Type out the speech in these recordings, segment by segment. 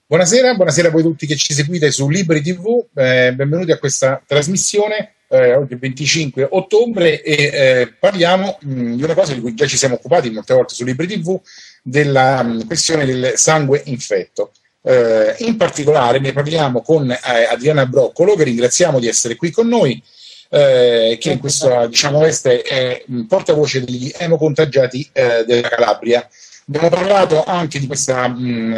Buonasera, buonasera a voi tutti che ci seguite su Libri TV, benvenuti a questa trasmissione, oggi è il 25 ottobre e parliamo di una cosa di cui già ci siamo occupati molte volte su Libri TV, della questione del sangue infetto. In particolare ne parliamo con Adriana Broccolo, che ringraziamo di essere qui con noi, che in questa veste è portavoce degli emocontagiati della Calabria. Abbiamo parlato anche di questa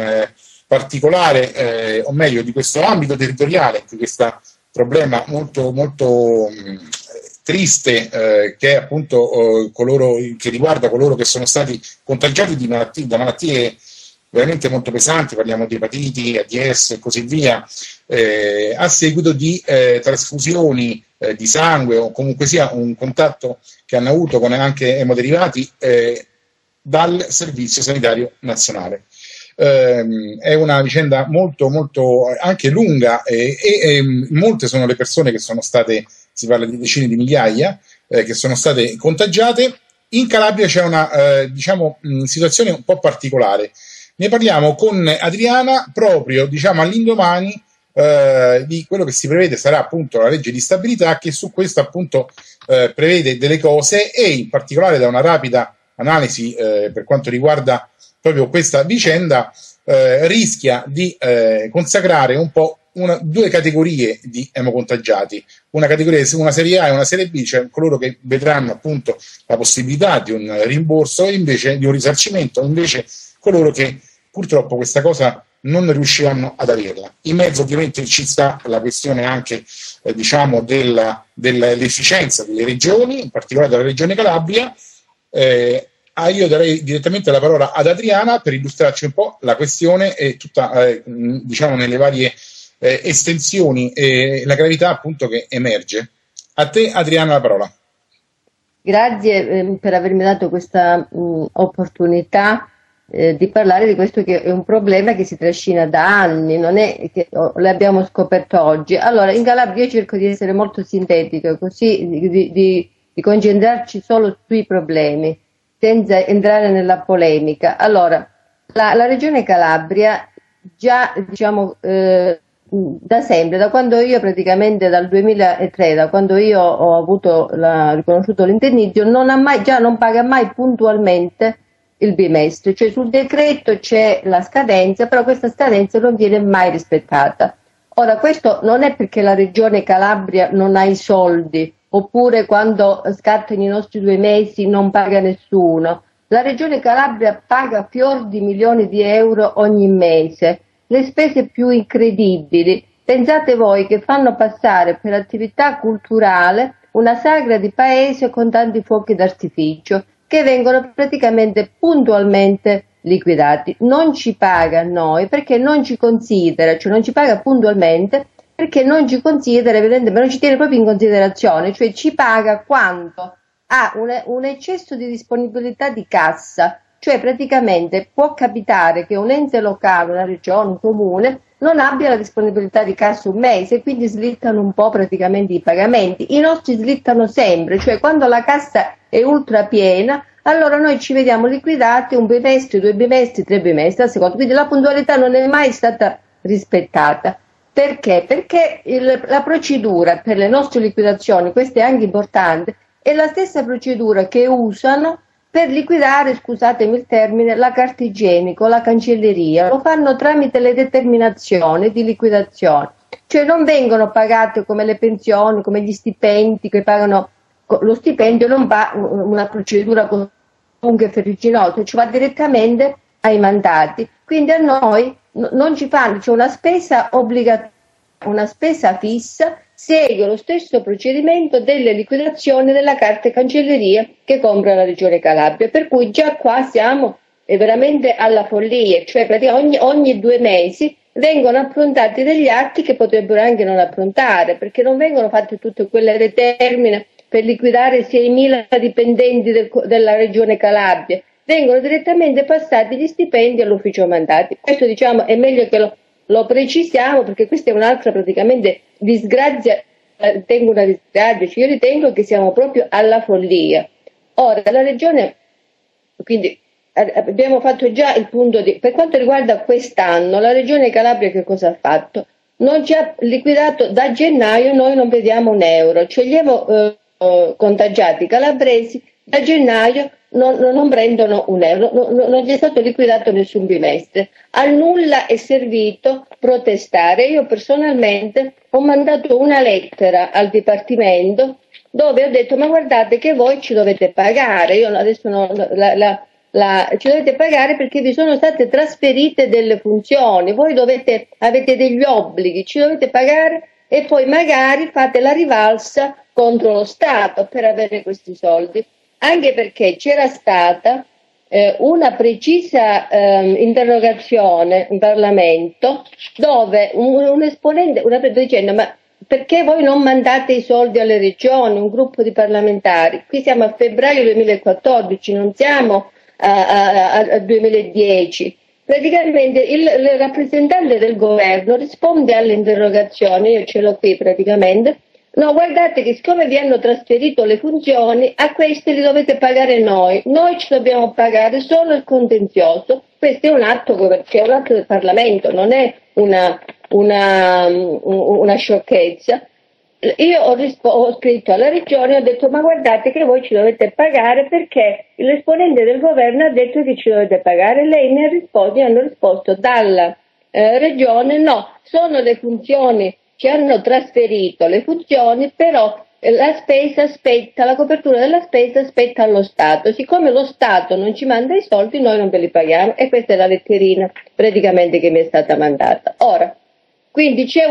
particolare, o meglio di questo ambito territoriale, di questo problema molto triste, che è appunto che riguarda coloro che sono stati contagiati da malattie veramente molto pesanti, parliamo di epatiti, AIDS e così via, a seguito di trasfusioni di sangue o comunque sia un contatto che hanno avuto con anche emoderivati dal Servizio Sanitario Nazionale. È una vicenda molto anche lunga e molte sono le persone che sono state, si parla di decine di migliaia, che sono state contagiate. In Calabria c'è una situazione un po' particolare. Ne parliamo con Adriana proprio all'indomani di quello che si prevede sarà appunto la legge di stabilità, che su questo appunto prevede delle cose, e in particolare da una rapida analisi per quanto riguarda proprio questa vicenda rischia di consacrare un po' due categorie di emocontagiati, una serie A e una serie B, cioè coloro che vedranno appunto la possibilità di un rimborso e invece di un risarcimento, invece coloro che purtroppo questa cosa non riusciranno ad averla. In mezzo ovviamente ci sta la questione anche dell'efficienza delle regioni, in particolare della regione Calabria. Io darei direttamente la parola ad Adriana per illustrarci un po' la questione e tutta, nelle varie estensioni e la gravità appunto che emerge. A te, Adriana, la parola. Grazie per avermi dato questa opportunità di parlare di questo, che è un problema che si trascina da anni, non è che l'abbiamo scoperto oggi. Allora, in Calabria io cerco di essere molto sintetica, così di concentrarci solo sui problemi, senza entrare nella polemica. Allora, la regione Calabria già da sempre, da quando io praticamente dal 2003, da quando io ho riconosciuto l'indennizzo, non paga mai puntualmente il bimestre, cioè sul decreto c'è la scadenza, però questa scadenza non viene mai rispettata. Ora, questo non è perché la regione Calabria non ha i soldi, oppure quando scattano i nostri 2 mesi non paga nessuno. La regione Calabria paga fior di milioni di euro ogni mese, le spese più incredibili. Pensate voi che fanno passare per attività culturale una sagra di paese con tanti fuochi d'artificio, che vengono praticamente puntualmente liquidati. Non ci paga a noi perché non ci considera, cioè non ci paga puntualmente perché non ci considera, evidentemente non ci tiene proprio in considerazione, cioè ci paga quanto ha un eccesso di disponibilità di cassa, cioè praticamente può capitare che un ente locale, una regione, un comune non abbia la disponibilità di cassa un mese e quindi slittano un po' praticamente i pagamenti. I nostri slittano sempre, cioè quando la cassa è ultra piena, allora noi ci vediamo liquidati un bimestre, 2 bimestri, 3 bimestri a seconda, quindi la puntualità non è mai stata rispettata. Perché? Perché la procedura per le nostre liquidazioni, questo è anche importante, è la stessa procedura che usano per liquidare, scusatemi il termine, la carta igienica, la cancelleria. Lo fanno tramite le determinazioni di liquidazione, cioè non vengono pagate come le pensioni, come gli stipendi che pagano. Lo stipendio non va una procedura lunga e ferruginosa, ci va direttamente ai mandati. Quindi a noi non ci fanno, c'è una spesa obbligatoria, una spesa fissa, segue lo stesso procedimento delle liquidazioni della carta cancelleria che compra la regione Calabria, per cui già qua siamo veramente alla follia, cioè praticamente ogni 2 mesi vengono approntati degli atti che potrebbero anche non approntare, perché non vengono fatte tutte quelle determine per liquidare 6.000 dipendenti della regione Calabria, vengono direttamente passati gli stipendi all'ufficio mandati. Questo è meglio che lo precisiamo, perché questa è un'altra praticamente disgrazia, ritengo una disgrazia, cioè io ritengo che siamo proprio alla follia. Ora, la regione, quindi abbiamo fatto già il punto per quanto riguarda quest'anno, la Regione Calabria che cosa ha fatto? Non ci ha liquidato da gennaio, noi non vediamo un euro, cioè gli contagiati calabresi da gennaio non prendono un euro, non gli è stato liquidato nessun bimestre. A nulla è servito protestare. Io personalmente ho mandato una lettera al Dipartimento dove ho detto ma guardate che voi ci dovete pagare, io adesso ci dovete pagare perché vi sono state trasferite delle funzioni, voi avete degli obblighi, ci dovete pagare e poi magari fate la rivalsa contro lo Stato per avere questi soldi, anche perché c'era stata una precisa interrogazione in Parlamento dove un esponente dicendo ma perché voi non mandate i soldi alle regioni, un gruppo di parlamentari? Qui siamo a febbraio 2014, non siamo al 2010. Praticamente il rappresentante del governo risponde alle interrogazioni, io ce l'ho qui praticamente, no guardate che siccome vi hanno trasferito le funzioni, a queste li dovete pagare noi ci dobbiamo pagare solo il contenzioso, questo è un atto del Parlamento, non è una sciocchezza. Io ho scritto alla regione e ho detto ma guardate che voi ci dovete pagare perché l'esponente del governo ha detto che ci dovete pagare, lei mi hanno risposto dalla regione no, sono le funzioni, ci hanno trasferito le funzioni però la copertura della spesa spetta allo Stato, siccome lo Stato non ci manda i soldi noi non ve li paghiamo e questa è la letterina praticamente che mi è stata mandata. Ora, quindi c'è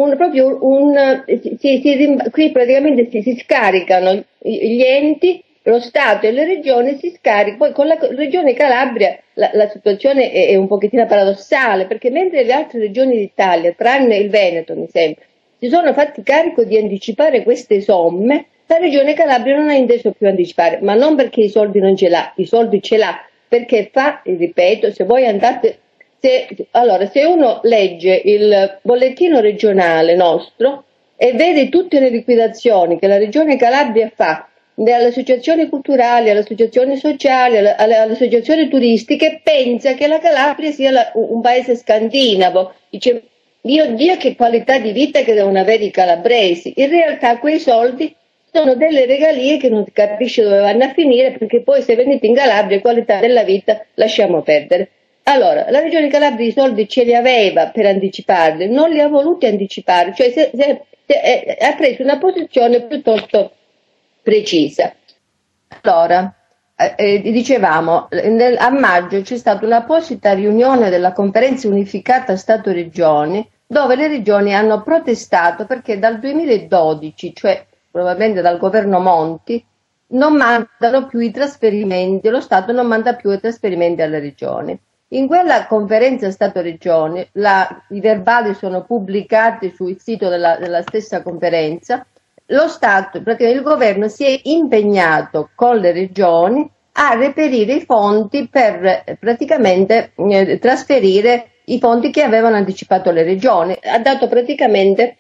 qui praticamente si scaricano gli enti, lo Stato e le regioni si scaricano, poi con la regione Calabria la situazione è un pochettino paradossale, perché mentre le altre regioni d'Italia, tranne il Veneto mi sembra, si sono fatti carico di anticipare queste somme, la regione Calabria non ha inteso più anticipare, ma non perché i soldi non ce l'ha, i soldi ce l'ha, perché ripeto, se voi andate... se uno legge il bollettino regionale nostro e vede tutte le liquidazioni che la Regione Calabria fa alle associazioni culturali, alle associazioni sociali, alle associazioni turistiche, pensa che la Calabria sia un paese scandinavo. Dice, mio Dio, che qualità di vita che devono avere i calabresi. In realtà quei soldi sono delle regalie che non si capisce dove vanno a finire, perché poi se venite in Calabria qualità della vita lasciamo perdere. Allora, la Regione Calabria i soldi ce li aveva per anticiparli, non li ha voluti anticipare, cioè ha preso una posizione piuttosto precisa. Allora, dicevamo, a maggio c'è stata un'apposita riunione della Conferenza Unificata Stato-Regioni, dove le regioni hanno protestato perché dal 2012, cioè probabilmente dal governo Monti, non mandano più i trasferimenti, lo Stato non manda più i trasferimenti alle regioni. In quella conferenza Stato-Regioni, i verbali sono pubblicati sul sito della stessa conferenza, lo Stato, praticamente il governo si è impegnato con le regioni a reperire i fondi per praticamente trasferire i fondi che avevano anticipato le regioni. Ha dato praticamente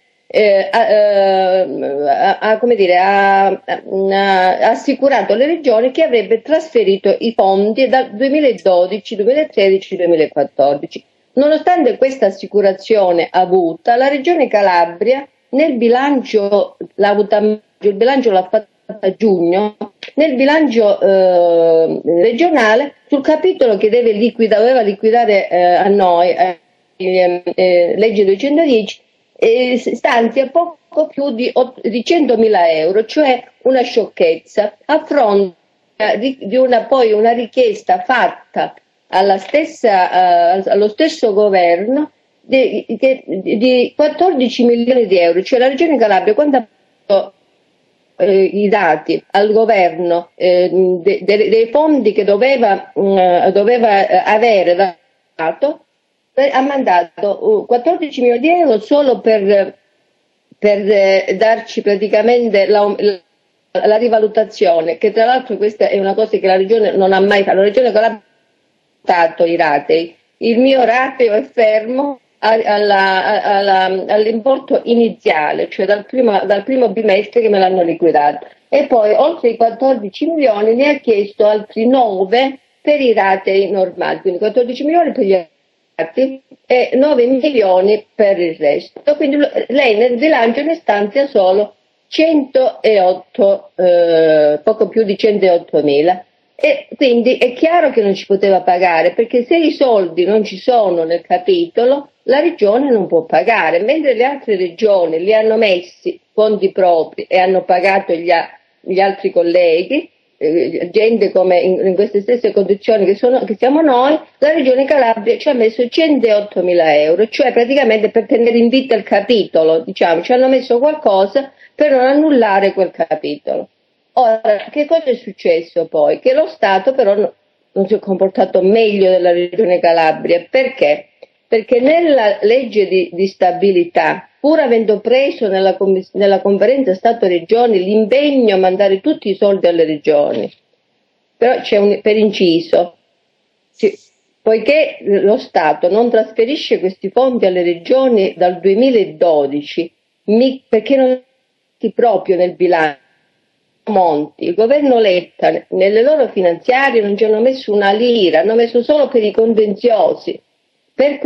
ha assicurato alle regioni che avrebbe trasferito i fondi dal 2012, 2013, 2014. Nonostante questa assicurazione avuta, la Regione Calabria nel bilancio, il bilancio l'ha fatto a giugno, nel bilancio regionale, sul capitolo che doveva liquidare a noi, legge 210, stanzia poco più di 100.000 euro, cioè una sciocchezza, a fronte di una richiesta fatta allo stesso governo di 14 milioni di euro, cioè la Regione Calabria quando ha dato i dati al governo dei fondi che doveva avere da Stato, ha mandato 14 milioni di euro solo per darci praticamente la rivalutazione, che tra l'altro questa è una cosa che la Regione non ha mai fatto. La Regione Calabria ha dato i ratei, il mio rateo è fermo all'importo iniziale, cioè dal primo bimestre che me l'hanno liquidato, e poi oltre i 14 milioni ne ha chiesto altri 9 per i ratei normali, quindi 14 milioni per gli altri e 9 milioni per il resto. Quindi lei nel bilancio ne stanzia solo 108, poco più di 108 mila. E quindi è chiaro che non ci poteva pagare, perché se i soldi non ci sono nel capitolo, la regione non può pagare, mentre le altre regioni li hanno messi fondi propri e hanno pagato gli altri colleghi, gente come in queste stesse condizioni che siamo noi. La regione Calabria ci ha messo 108 mila euro, cioè praticamente per tenere in vita il capitolo, diciamo, ci hanno messo qualcosa per non annullare quel capitolo. Ora, che cosa è successo poi? Che lo Stato però non si è comportato meglio della Regione Calabria. Perché? Perché nella legge di stabilità, pur avendo preso nella conferenza Stato-Regioni l'impegno a mandare tutti i soldi alle regioni, però c'è per inciso, poiché lo Stato non trasferisce questi fondi alle regioni dal 2012, perché non proprio nel bilancio, Monti, il governo Letta, nelle loro finanziarie non ci hanno messo una lira, hanno messo solo per i contenziosi, per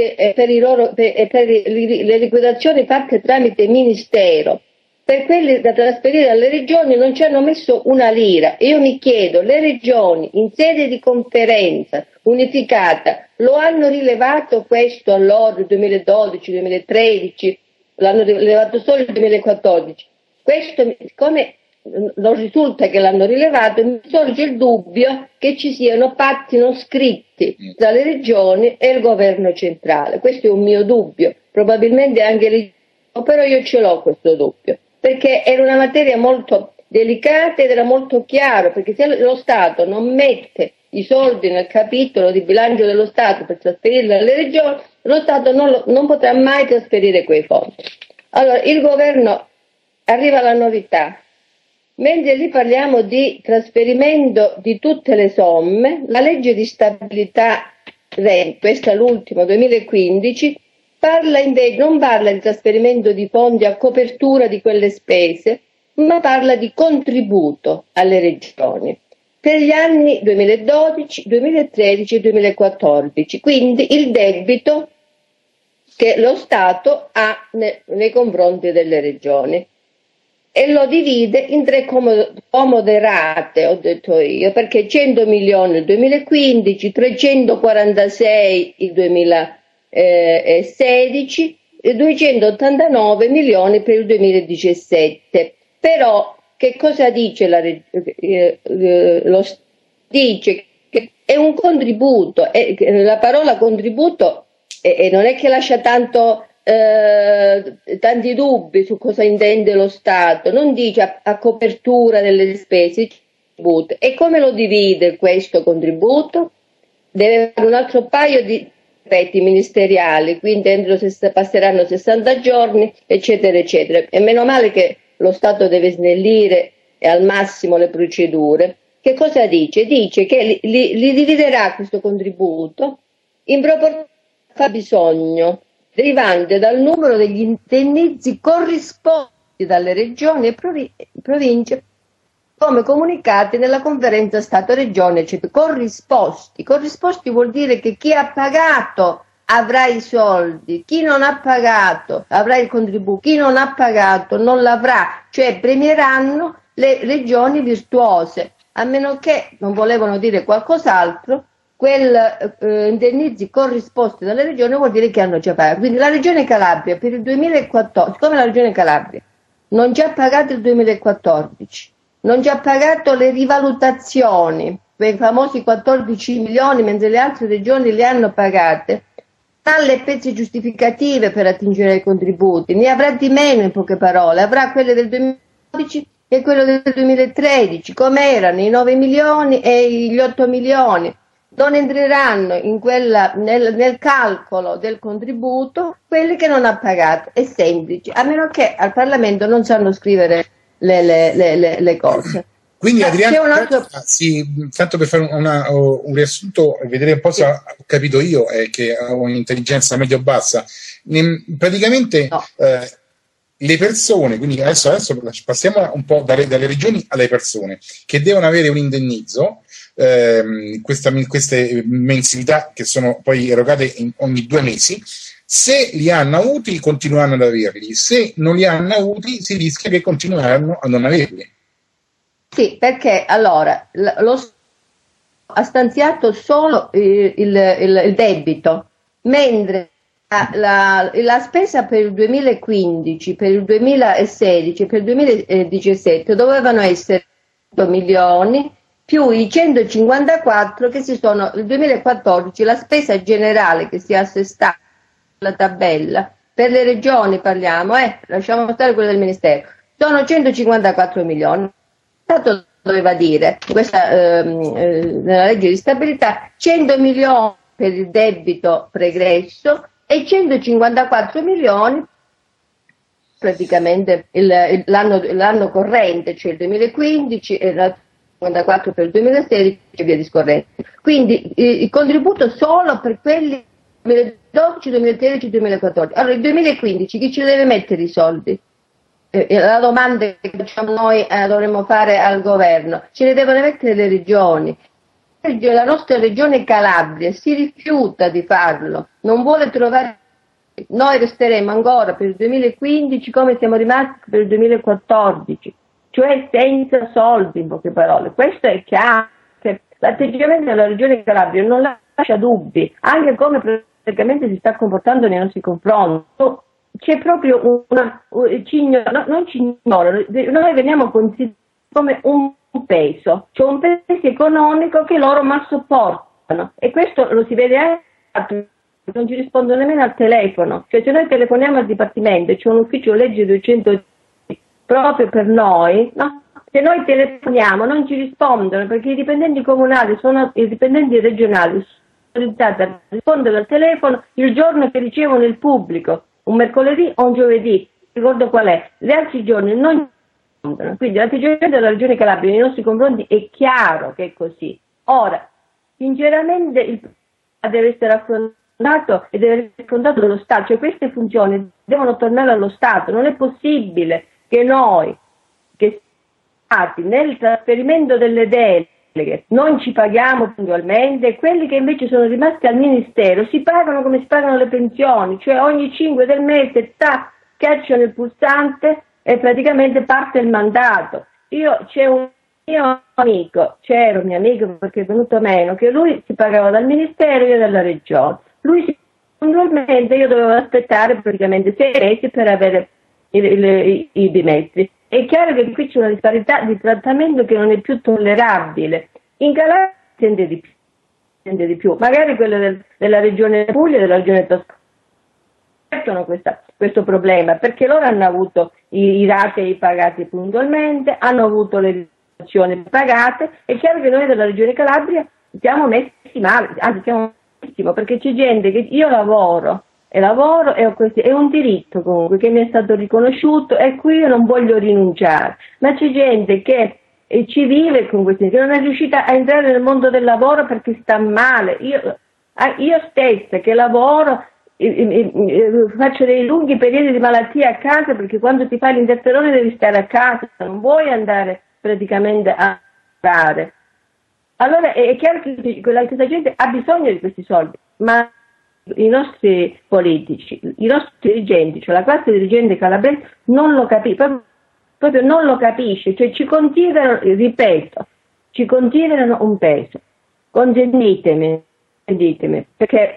le liquidazioni fatte tramite ministero, per quelli da trasferire alle regioni non ci hanno messo una lira. Io mi chiedo, le regioni in sede di conferenza unificata lo hanno rilevato questo allora, 2012, 2013, l'hanno rilevato solo il 2014. Questo, come non risulta che l'hanno rilevato, mi sorge il dubbio che ci siano patti non scritti tra le regioni e il governo centrale. Questo è un mio dubbio, probabilmente anche però io ce l'ho questo dubbio, perché era una materia molto delicata ed era molto chiaro, perché se lo Stato non mette i soldi nel capitolo di bilancio dello Stato per trasferirli alle regioni, lo Stato non potrà mai trasferire quei fondi. Allora, il governo, arriva la novità. Mentre lì parliamo di trasferimento di tutte le somme, la legge di stabilità, questa è l'ultima, 2015, non parla di trasferimento di fondi a copertura di quelle spese, ma parla di contributo alle regioni per gli anni 2012, 2013 e 2014, quindi il debito che lo Stato ha nei confronti delle regioni. E lo divide in tre comode rate, ho detto io, perché 100 milioni nel 2015, 346 il 2016 e 289 milioni per il 2017. Però che cosa dice dice che è un contributo, la parola contributo non è che lascia tanti dubbi su cosa intende lo Stato, non dice a copertura delle spese, e come lo divide questo contributo? Deve avere un altro paio di aspetti ministeriali, quindi passeranno 60 giorni, eccetera, eccetera. E meno male che lo Stato deve snellire al massimo le procedure. Che cosa dice? Dice che li dividerà questo contributo in proporzione al fabbisogno derivante dal numero degli indennizzi corrisposti dalle regioni e province come comunicati nella conferenza Stato-Regione, cioè corrisposti vuol dire che chi ha pagato avrà i soldi, chi non ha pagato avrà il contributo, chi non ha pagato non l'avrà, cioè premieranno le regioni virtuose, a meno che non volevano dire qualcos'altro. Indennizzi corrisposti dalle regioni vuol dire che hanno già pagato. Quindi la regione Calabria per il 2014, come la regione Calabria non già pagato il 2014, non già pagato le rivalutazioni, quei famosi 14 milioni, mentre le altre regioni le hanno pagate, ha le pezze giustificative per attingere ai contributi, ne avrà di meno, in poche parole, avrà quelle del 2012 e quello del 2013, come erano i 9 milioni e gli 8 milioni. Non entreranno nel calcolo del contributo quelli che non ha pagato. È semplice, a meno che al Parlamento non sanno scrivere le cose. Quindi Adriana, tanto per fare un riassunto e vedere un po' se ho capito io, che ho un'intelligenza medio-bassa, praticamente no. le persone, quindi adesso passiamo un po' dalle regioni alle persone, che devono avere un indennizzo, queste mensilità che sono poi erogate ogni 2 mesi. Se li hanno avuti, continueranno ad averli; se non li hanno avuti, si rischia che continueranno a non averli. Sì, perché allora lo Stato ha stanziato solo il debito, mentre la spesa per il 2015, per il 2016, per il 2017 dovevano essere 100 milioni più i 154 che si sono, il 2014, la spesa generale che si è assestata la tabella, per le regioni parliamo, lasciamo stare quella del Ministero, sono 154 milioni. Lo Stato doveva dire, nella legge di stabilità, 100 milioni per il debito pregresso e 154 milioni praticamente l'anno corrente, cioè il 2015, e 54 per il 2016 e via discorrendo. Quindi il contributo solo per quelli 2012, 2013, 2014. Allora il 2015 chi ci deve mettere i soldi? La domanda che diciamo noi dovremmo fare al governo, ce le devono mettere le regioni. La nostra regione Calabria si rifiuta di farlo, non vuole trovare. Noi resteremo ancora per il 2015 come siamo rimasti per il 2014, cioè senza soldi, in poche parole. Questo è chiaro. L'atteggiamento della regione Calabria non lascia dubbi, anche come praticamente si sta comportando nei nostri confronti. C'è proprio non ci ignorano, noi veniamo considerati come un peso, cioè un peso economico che loro mal sopportano, e questo lo si vede anche, non ci rispondono nemmeno al telefono, cioè se noi telefoniamo al dipartimento, c'è un ufficio legge 210 proprio per noi, no? Se noi telefoniamo non ci rispondono perché i dipendenti comunali i dipendenti regionali sono autorizzati a rispondere al telefono il giorno che ricevono il pubblico, un mercoledì o un giovedì, ricordo qual è, gli altri giorni non rispondono. Quindi l'atteggiamento della regione Calabria nei nostri confronti è chiaro che è così. Ora, sinceramente il problema deve essere affrontato e deve essere affrontato dallo Stato, cioè queste funzioni devono tornare allo Stato. Non è possibile che noi, che nel trasferimento delle deleghe, non ci paghiamo puntualmente, e quelli che invece sono rimasti al Ministero si pagano come si pagano le pensioni, cioè ogni 5 del mese schiacciano il pulsante e praticamente parte il mandato. C'era un mio amico perché è venuto meno, che lui si pagava dal Ministero e io dalla Regione. Puntualmente io dovevo aspettare praticamente 6 mesi per avere i dimessi. È chiaro che qui c'è una disparità di trattamento che non è più tollerabile. In Calabria si sente di più, magari quelle della regione Puglia e della regione Toscana hanno questo problema, perché loro hanno avuto i ratei pagati puntualmente, hanno avuto le riduzioni pagate. È chiaro che noi della regione Calabria siamo messi male, anzi siamo malissimo, perché c'è gente che io lavoro e ho è un diritto comunque che mi è stato riconosciuto e qui io non voglio rinunciare, ma c'è gente che ci vive con questi, che non è riuscita a entrare nel mondo del lavoro perché sta male. Io stessa che lavoro faccio dei lunghi periodi di malattia a casa, perché quando ti fai l'interferone devi stare a casa, non vuoi andare praticamente a lavorare. Allora è chiaro che questa gente ha bisogno di questi soldi, ma i nostri politici, i nostri dirigenti, cioè la classe dirigente calabrese non lo capisce, proprio non lo capisce, cioè ci considerano, ripeto, ci considerano un peso. Consentitemi, perché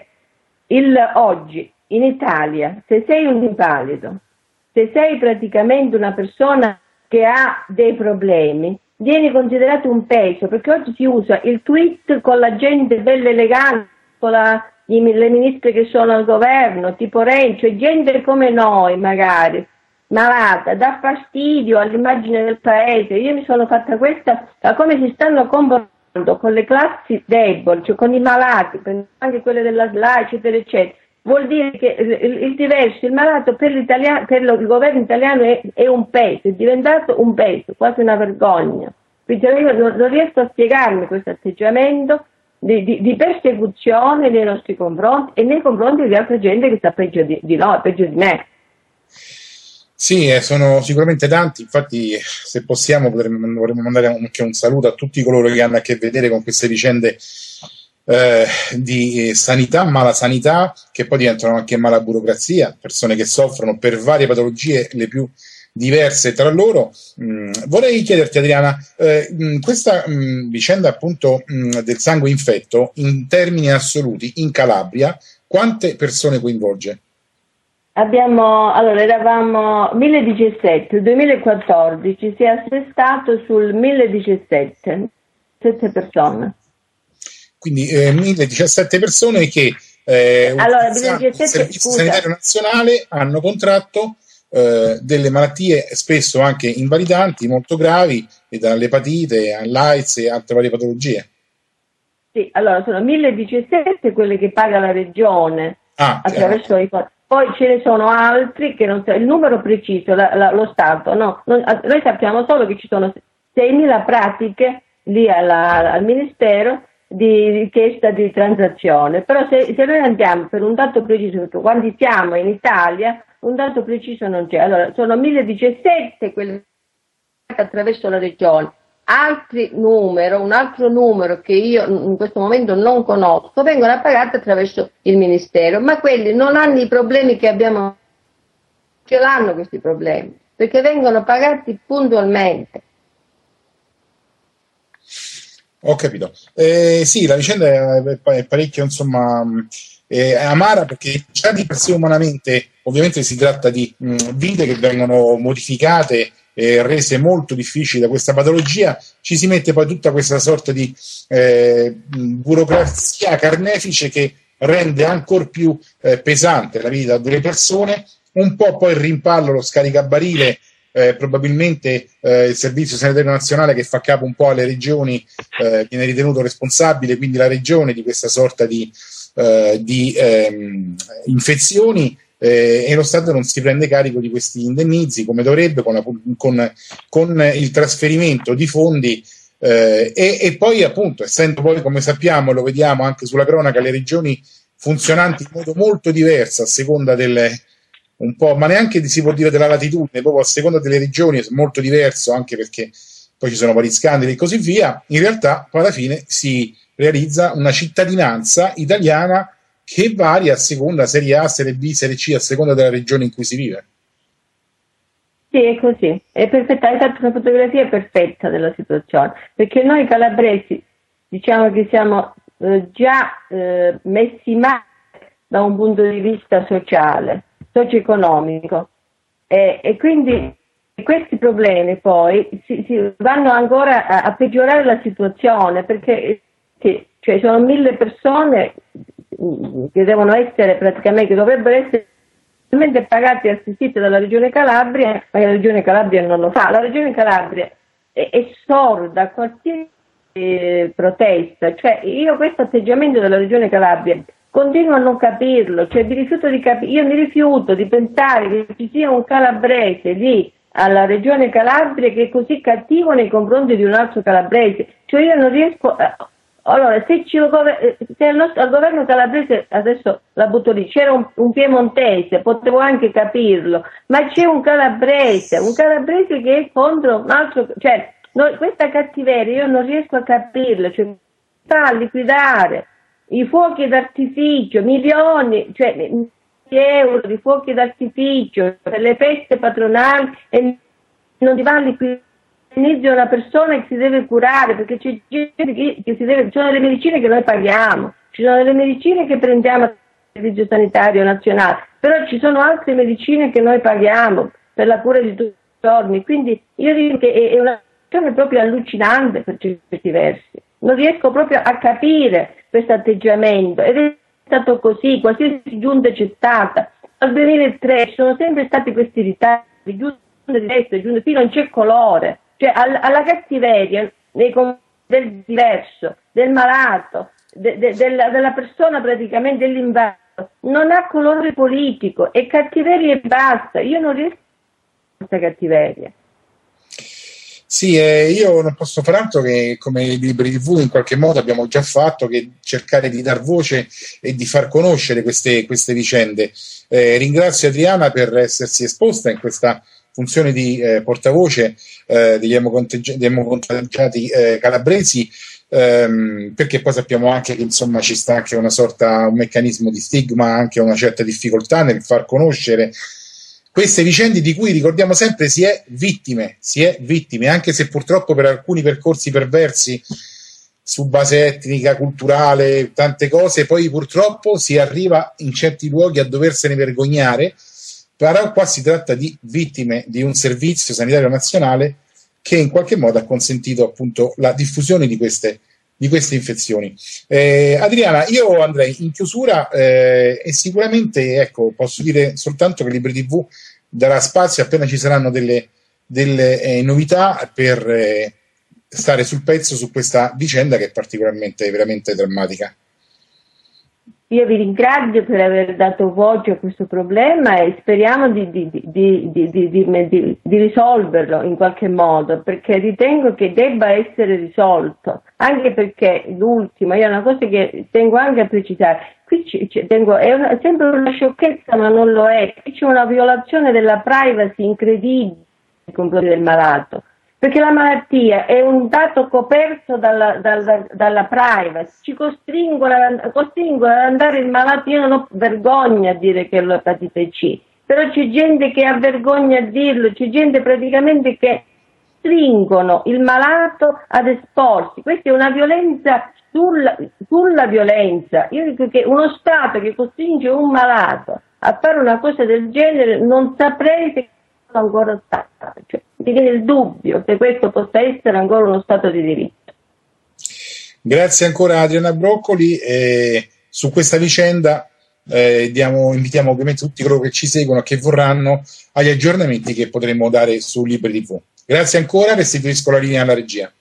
oggi in Italia, se sei un invalido, se sei praticamente una persona che ha dei problemi, vieni considerato un peso, perché oggi si usa il tweet con la gente bella elegante, con le ministre che sono al governo, tipo Renzi, cioè gente come noi magari, malata, dà fastidio all'immagine del paese. Io mi sono fatta questa, da come si stanno comportando con le classi deboli, cioè con i malati, anche quelle della SLA, eccetera, eccetera. Vuol dire che il diverso, il malato per il governo italiano è un peso, è diventato un peso, quasi una vergogna. Quindi io non riesco a spiegarmi questo atteggiamento di persecuzione nei nostri confronti e nei confronti di altra gente che sta peggio di noi, peggio di me. Sì, sono sicuramente tanti, infatti se possiamo vorremmo mandare anche un saluto a tutti coloro che hanno a che vedere con queste vicende di sanità, mala sanità, che poi diventano anche mala burocrazia, persone che soffrono per varie patologie, le più diverse tra loro. Vorrei chiederti, Adriana, questa vicenda appunto del sangue infetto, in termini assoluti, in Calabria, quante persone coinvolge? Allora, eravamo 1017, il 2014 si è assestato sul 1017, 7 persone. Quindi 1017 persone che Allora, utilizzando il 2017, Servizio Sanitario scusa, Nazionale hanno contratto delle malattie spesso anche invalidanti, molto gravi, e dall'epatite all'AIDS e altre varie patologie. sì, allora sono 1017 quelle che paga la regione Ah, attraverso i fondi. Poi ce ne sono altri che non so, il numero preciso, lo Stato, no? Noi sappiamo solo che ci sono 6.000 pratiche lì al Ministero di richiesta di transazione, però se noi andiamo per un dato preciso, perché quando siamo in Italia, un dato preciso non c'è. Allora, sono 1017 quelle attraverso la regione. Un altro numero che io in questo momento non conosco, vengono pagati attraverso il Ministero, ma quelli non hanno i problemi che abbiamo, ce l'hanno questi problemi, perché vengono pagati puntualmente. ho capito. Sì, la vicenda è parecchio, insomma, è amara perché già di per sé umanamente, ovviamente si tratta di vite che vengono modificate e rese molto difficili da questa patologia, ci si mette poi tutta questa sorta di burocrazia carnefice che rende ancora più pesante la vita delle persone, un po' poi il rimpallo, lo scaricabarile, probabilmente il Servizio Sanitario Nazionale che fa capo un po' alle regioni viene ritenuto responsabile, quindi la regione, di questa sorta di infezioni, e lo Stato non si prende carico di questi indennizi come dovrebbe con il trasferimento di fondi e poi appunto, essendo poi, come sappiamo, lo vediamo anche sulla cronaca, le regioni funzionanti in modo molto diverso a seconda delle un po', ma neanche si può dire della latitudine, proprio a seconda delle regioni è molto diverso, anche perché poi ci sono vari scandali e così via. In realtà poi alla fine si realizza una cittadinanza italiana che varia a seconda Serie A, Serie B, Serie C, a seconda della regione in cui si vive. Sì, è così, è perfetta, hai fatto una fotografia perfetta della situazione, perché noi calabresi diciamo che siamo già messi male da un punto di vista sociale, socio-economico, e quindi questi problemi poi si vanno ancora a peggiorare la situazione, perché cioè sono 1.000 persone che devono essere praticamente, che dovrebbero essere pagate e assistite dalla Regione Calabria, ma la Regione Calabria non lo fa. La Regione Calabria è sorda a qualsiasi protesta, cioè io questo atteggiamento della Regione Calabria continuo a non capirlo, cioè io mi rifiuto di pensare che ci sia un calabrese lì alla Regione Calabria che è così cattivo nei confronti di un altro calabrese, cioè io non riesco allora se al governo calabrese, adesso la butto lì, c'era un piemontese, potevo anche capirlo, ma c'è un calabrese che è contro un altro, cioè questa cattiveria io non riesco a capirla, cioè sta a liquidare i fuochi d'artificio, milioni, cioè di euro di fuochi d'artificio per le feste patronali, e non ti va a liquidare una persona che si deve curare, perché c'è gente che si deve, ci sono delle medicine che noi paghiamo, ci sono delle medicine che prendiamo dal Servizio Sanitario Nazionale, però ci sono altre medicine che noi paghiamo per la cura di tutti i giorni, quindi io dico che è una situazione proprio allucinante per certi versi. Non riesco proprio a capire questo atteggiamento, ed è stato così, qualsiasi giunta c'è stata. Dal 2003 ci sono sempre stati questi ritardi, giunta di destra, giunta, qui non c'è colore, cioè alla cattiveria nei confronti del diverso, del malato, della persona praticamente dell'invaso, non ha colore politico, è cattiveria e basta. Io non riesco a questa cattiveria. Sì, io non posso fare altro che, come Libri TV in qualche modo abbiamo già fatto, che cercare di dar voce e di far conoscere queste vicende. Ringrazio Adriana per essersi esposta in questa funzione di portavoce degli emocontagiati calabresi, perché poi sappiamo anche che insomma ci sta anche una sorta, un meccanismo di stigma, anche una certa difficoltà nel far conoscere queste vicende di cui ricordiamo sempre si è vittime, anche se purtroppo per alcuni percorsi perversi su base etnica, culturale, tante cose, poi purtroppo si arriva in certi luoghi a doversene vergognare, però qua si tratta di vittime di un servizio sanitario nazionale che in qualche modo ha consentito appunto la diffusione di queste infezioni. Adriana, io andrei in chiusura e sicuramente ecco, posso dire soltanto che Libri TV darà spazio appena ci saranno delle novità per stare sul pezzo su questa vicenda che è particolarmente veramente drammatica. Io vi ringrazio per aver dato voce a questo problema e speriamo di risolverlo in qualche modo, perché ritengo che debba essere risolto, anche perché l'ultimo, io una cosa che tengo anche a precisare, qui sembra una sciocchezza ma non lo è, qui c'è una violazione della privacy incredibile nei confronti del malato. Perché la malattia è un dato coperto dalla privacy, ci costringono ad andare in malato. Io non ho vergogna a dire che ho l'epatite C, però c'è gente che ha vergogna a dirlo, c'è gente praticamente che stringono il malato ad esporsi. Questa è una violenza sulla violenza. Io dico che uno Stato che costringe un malato a fare una cosa del genere, non saprei se ancora Stato, cioè, mi viene il dubbio se questo possa essere ancora uno Stato di diritto. Grazie ancora Adriana Broccoli, su questa vicenda invitiamo ovviamente tutti coloro che ci seguono, che vorranno, agli aggiornamenti che potremo dare su Libri TV. Grazie ancora, restituisco la linea alla regia.